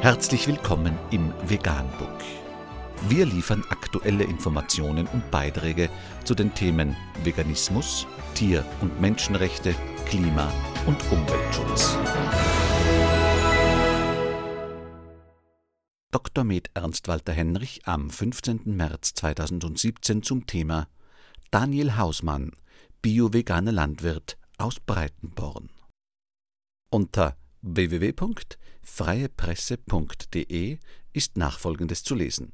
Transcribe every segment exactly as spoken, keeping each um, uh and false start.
Herzlich willkommen im Veganbook. Wir liefern aktuelle Informationen und Beiträge zu den Themen Veganismus, Tier- und Menschenrechte, Klima- und Umweltschutz. Doktor Med Ernst Walter Henrich am fünfzehnten März zweitausendsiebzehn zum Thema Daniel Hausmann, bio-veganer Landwirt aus Breitenborn. Unter w w w punkt freie presse punkt d e ist Nachfolgendes zu lesen.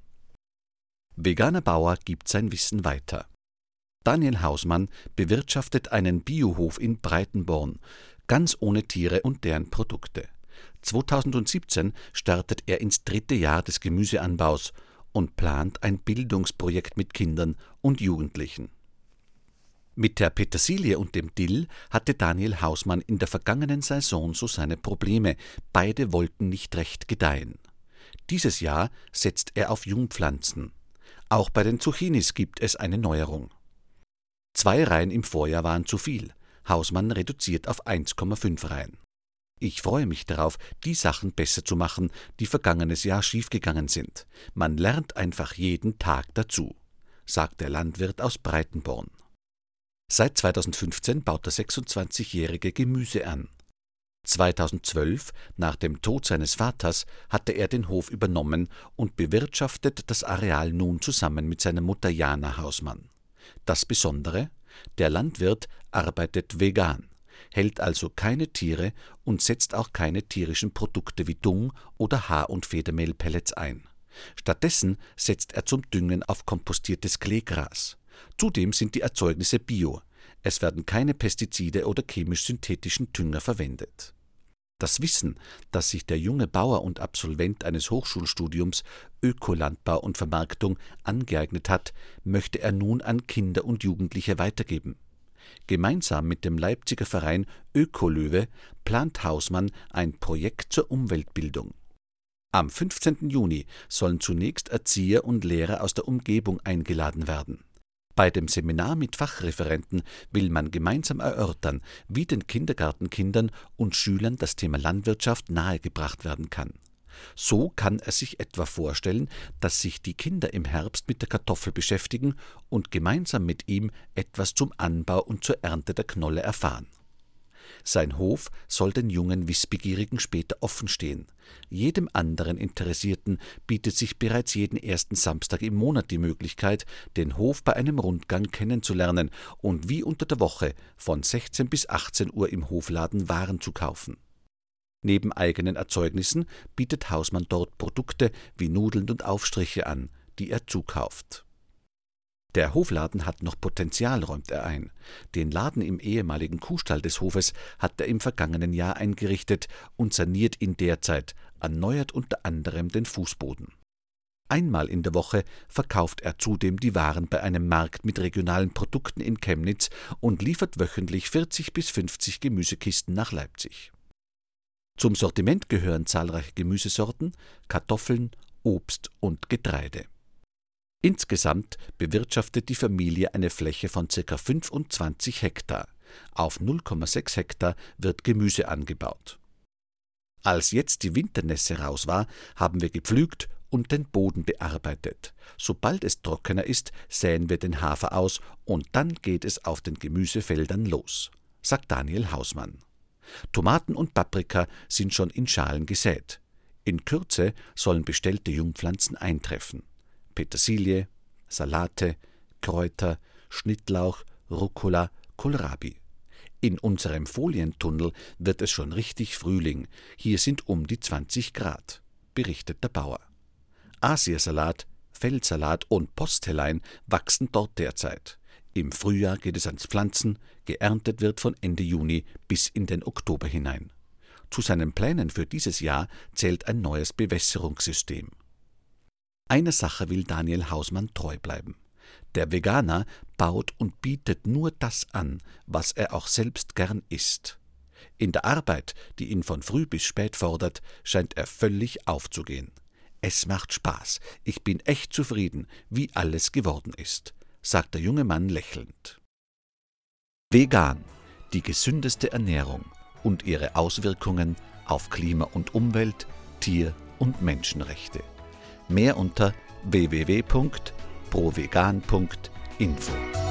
Veganer Bauer gibt sein Wissen weiter. Daniel Hausmann bewirtschaftet einen Biohof in Breitenborn, ganz ohne Tiere und deren Produkte. zweitausendsiebzehn startet er ins dritte Jahr des Gemüseanbaus und plant ein Bildungsprojekt mit Kindern und Jugendlichen. Mit der Petersilie und dem Dill hatte Daniel Hausmann in der vergangenen Saison so seine Probleme, beide wollten nicht recht gedeihen. Dieses Jahr setzt er auf Jungpflanzen. Auch bei den Zucchinis gibt es eine Neuerung. Zwei Reihen im Vorjahr waren zu viel. Hausmann reduziert auf eins Komma fünf Reihen. Ich freue mich darauf, die Sachen besser zu machen, die vergangenes Jahr schiefgegangen sind. Man lernt einfach jeden Tag dazu, sagt der Landwirt aus Breitenborn. Seit zweitausendfünfzehn baut der sechsundzwanzigjährige Gemüse an. zweitausendzwölf, nach dem Tod seines Vaters, hatte er den Hof übernommen und bewirtschaftet das Areal nun zusammen mit seiner Mutter Jana Hausmann. Das Besondere: Der Landwirt arbeitet vegan, hält also keine Tiere und setzt auch keine tierischen Produkte wie Dung oder Haar- und Federmehlpellets ein. Stattdessen setzt er zum Düngen auf kompostiertes Kleegras. Zudem sind die Erzeugnisse bio. Es werden keine Pestizide oder chemisch-synthetischen Dünger verwendet. Das Wissen, das sich der junge Bauer und Absolvent eines Hochschulstudiums Ökolandbau und Vermarktung angeeignet hat, möchte er nun an Kinder und Jugendliche weitergeben. Gemeinsam mit dem Leipziger Verein Ökolöwe plant Hausmann ein Projekt zur Umweltbildung. Am fünfzehnten Juni sollen zunächst Erzieher und Lehrer aus der Umgebung eingeladen werden. Bei dem Seminar mit Fachreferenten will man gemeinsam erörtern, wie den Kindergartenkindern und Schülern das Thema Landwirtschaft nahegebracht werden kann. So kann er sich etwa vorstellen, dass sich die Kinder im Herbst mit der Kartoffel beschäftigen und gemeinsam mit ihm etwas zum Anbau und zur Ernte der Knolle erfahren. Sein Hof soll den jungen Wissbegierigen später offen stehen. Jedem anderen Interessierten bietet sich bereits jeden ersten Samstag im Monat die Möglichkeit, den Hof bei einem Rundgang kennenzulernen und wie unter der Woche von sechzehn bis achtzehn Uhr im Hofladen Waren zu kaufen. Neben eigenen Erzeugnissen bietet Hausmann dort Produkte wie Nudeln und Aufstriche an, die er zukauft. Der Hofladen hat noch Potenzial, räumt er ein. Den Laden im ehemaligen Kuhstall des Hofes hat er im vergangenen Jahr eingerichtet und saniert ihn derzeit, erneuert unter anderem den Fußboden. Einmal in der Woche verkauft er zudem die Waren bei einem Markt mit regionalen Produkten in Chemnitz und liefert wöchentlich vierzig bis fünfzig Gemüsekisten nach Leipzig. Zum Sortiment gehören zahlreiche Gemüsesorten, Kartoffeln, Obst und Getreide. Insgesamt bewirtschaftet die Familie eine Fläche von ca. fünfundzwanzig Hektar. Auf null Komma sechs Hektar wird Gemüse angebaut. Als jetzt die Winternässe raus war, haben wir gepflügt und den Boden bearbeitet. Sobald es trockener ist, säen wir den Hafer aus und dann geht es auf den Gemüsefeldern los, sagt Daniel Hausmann. Tomaten und Paprika sind schon in Schalen gesät. In Kürze sollen bestellte Jungpflanzen eintreffen. Petersilie, Salate, Kräuter, Schnittlauch, Rucola, Kohlrabi. In unserem Folientunnel wird es schon richtig Frühling. Hier sind um die zwanzig Grad, berichtet der Bauer. Asiasalat, Feldsalat und Postelein wachsen dort derzeit. Im Frühjahr geht es ans Pflanzen, geerntet wird von Ende Juni bis in den Oktober hinein. Zu seinen Plänen für dieses Jahr zählt ein neues Bewässerungssystem. Einer Sache will Daniel Hausmann treu bleiben. Der Veganer baut und bietet nur das an, was er auch selbst gern isst. In der Arbeit, die ihn von früh bis spät fordert, scheint er völlig aufzugehen. Es macht Spaß, ich bin echt zufrieden, wie alles geworden ist, sagt der junge Mann lächelnd. Vegan, die gesündeste Ernährung und ihre Auswirkungen auf Klima und Umwelt, Tier- und Menschenrechte. Mehr unter w w w punkt provegan punkt info.